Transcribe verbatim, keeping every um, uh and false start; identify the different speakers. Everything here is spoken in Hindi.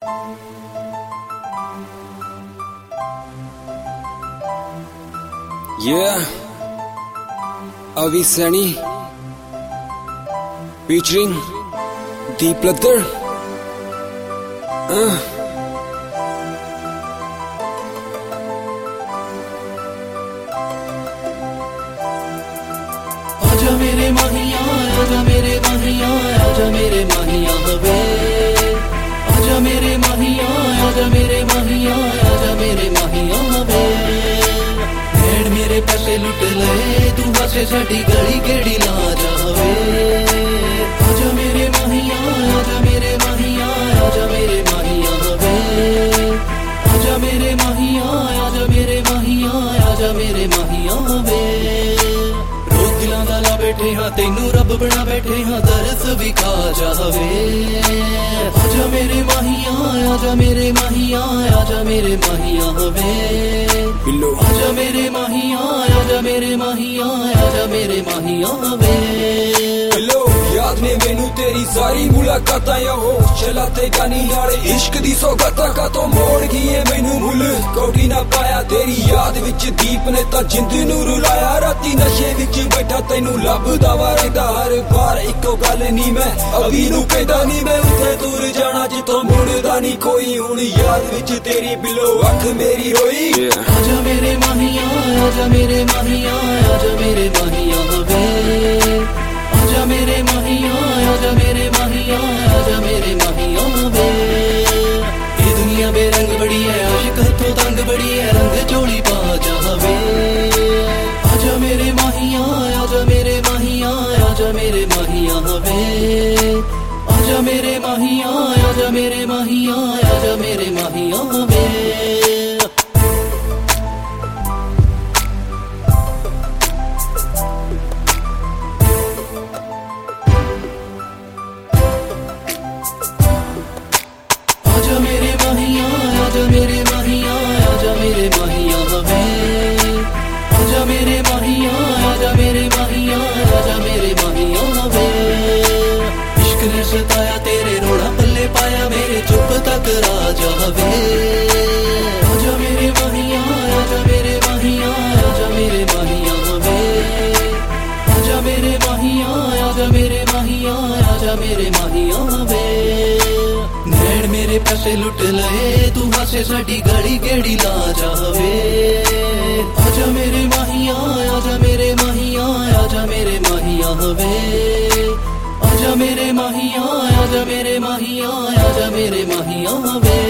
Speaker 1: Yeah, Avi Sani featuring Deep Ladder. Uh.
Speaker 2: आजा मेरे माहिया, आजा मेरे माहिया, आजा मेरे माहिया वे। आजा मेरे माहिया, आजा मेरे माहिया, आजा मेरे माहिया वे। भेड़ मेरे पैसे लुट ले, तू हसे साडी गली केड़ी ला जावे। आजा मेरे माहिया, आजा मेरे माहिया, आजा मेरे माहिया वे। आजा मेरे माहिया, आजा मेरे माहिया, आजा मेरे माहिया वे। दिलां दा ला बैठे हाँ तेनू रब बना बैठे हाँ तरस भी खा जावे। आजा मेरे माहिया, आजा मेरे माहिया, आजा मेरे माहिया वे। आजा मेरे माहिया, आजा मेरे माहिया, आजा मेरे माहिया वे।
Speaker 1: याद ने मैनू तेरी सारी मुलाकातां या हो चलाते गानी नाले इश्क दी सौगातां का तो मोड़ गई मैनू मुल कोठी ना पाया तेरी याद विच दीप ने तां जिंद नू रुलाया। राती नशे विच बैठा तैनू लभदा वा रहिंदा हर बार इक्को गल नी मैं अभी नू कहंदा नी मैं उत्थे दूर जाना जिथों मुड़दा नी कोई। हुण याद विच तेरी बिलो अख मेरी रोई।
Speaker 2: आजा मेरे माहिया, आजा मेरे माहिया, आजा मेरे माहिया वे। आजा मेरे माहिया, आजा मेरे माहिया, आजा मेरे माहिया वे। ये दुनिया बेरंग बड़ी है, आशिक हथों तंग बड़ी है, रंग चोली पा जावे। आजा मेरे माहिया, आजा मेरे माहिया, आजा मेरे माहिया वे। आजा मेरे माहिया, आजा मेरे माहिया, आजा मेरे माहिया वे। आजा मेरे माहिया, आजा मेरे माहिया, आजा मेरे माहिया वे। आजा मेरे माहिया, आजा मेरे माहिया, आजा मेरे माहिया वे। इश्क ने सताया तेरे रोड़ा पल्ले पाया मेरे चुप तक राजा वे। आजा मेरे माहिया, आजा मेरे माहिया, आजा मेरे माहिया वे। आजा मेरे माहिया, आजा मेरे माहिया, आजा मेरे माहिया वे। नैण मेरे पैसे लुट लए, तू हसे साडी गली केड़ी ला जावे। आजा मेरे माहिया, आजा मेरे माहिया, आजा मेरे माहिया वे। आजा मेरे माहिया, आजा मेरे माहिया, आजा मेरे माहिया वे।